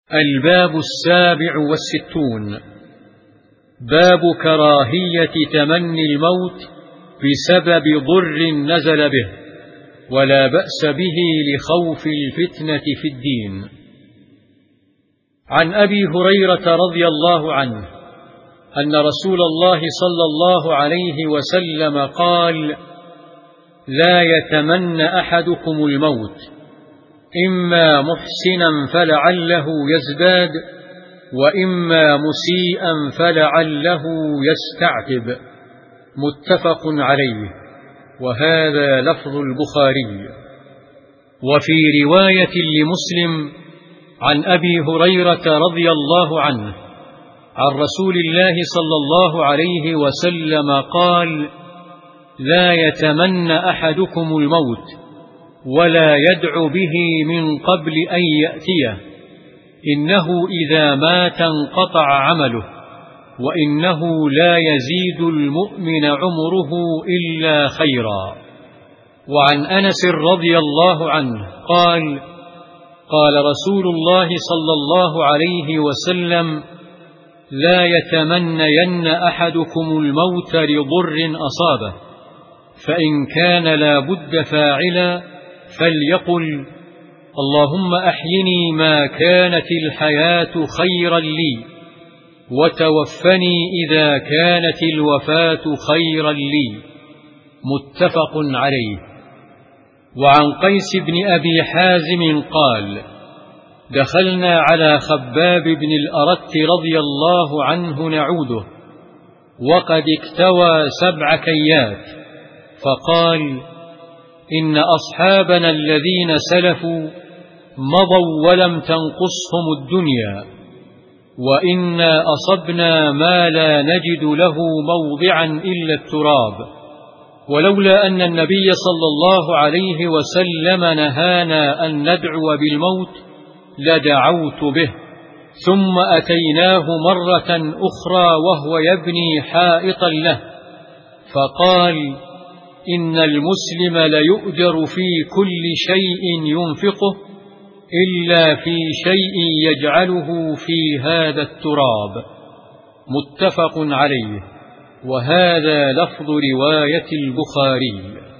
الباب 67 باب كراهية تمني الموت بسبب ضر نزل به، ولا بأس به لخوف الفتنة في الدين. عن أبي هريرة رضي الله عنه أن رسول الله صلى الله عليه وسلم قال: لا يتمنى أحدكم الموت، إما محسنا فلعله يزداد، وإما مسيئا فلعله يستعتب. متفق عليه، وهذا لفظ البخاري. وفي رواية لمسلم عن أبي هريرة رضي الله عنه عن رسول الله صلى الله عليه وسلم قال: لا يتمنى أحدكم الموت ولا يدع به من قبل أن يأتيه، إنه إذا مات انقطع عمله، وإنه لا يزيد المؤمن عمره إلا خيرا. وعن أنس رضي الله عنه قال: قال رسول الله صلى الله عليه وسلم: لا يتمنين أحدكم الموت لضر أصابه، فإن كان لا بد فاعلا فليقل: اللهم أحيني ما كانت الحياة خيرا لي، وتوفني إذا كانت الوفاة خيرا لي. متفق عليه. وعن قيس بن أبي حازم قال: دخلنا على خباب بن الأرت رضي الله عنه نعوده، وقد اكتوى 7 كيات، فقال: إن أصحابنا الذين سلفوا مضوا ولم تنقصهم الدنيا، وإنا أصبنا ما لا نجد له موضعا إلا التراب، ولولا أن النبي صلى الله عليه وسلم نهانا أن ندعو بالموت لدعوت به. ثم أتيناه مرة أخرى وهو يبني حائطا له، فقال: إن المسلم ليؤجر في كل شيء ينفقه إلا في شيء يجعله في هذا التراب. متفق عليه، وهذا لفظ رواية البخاري.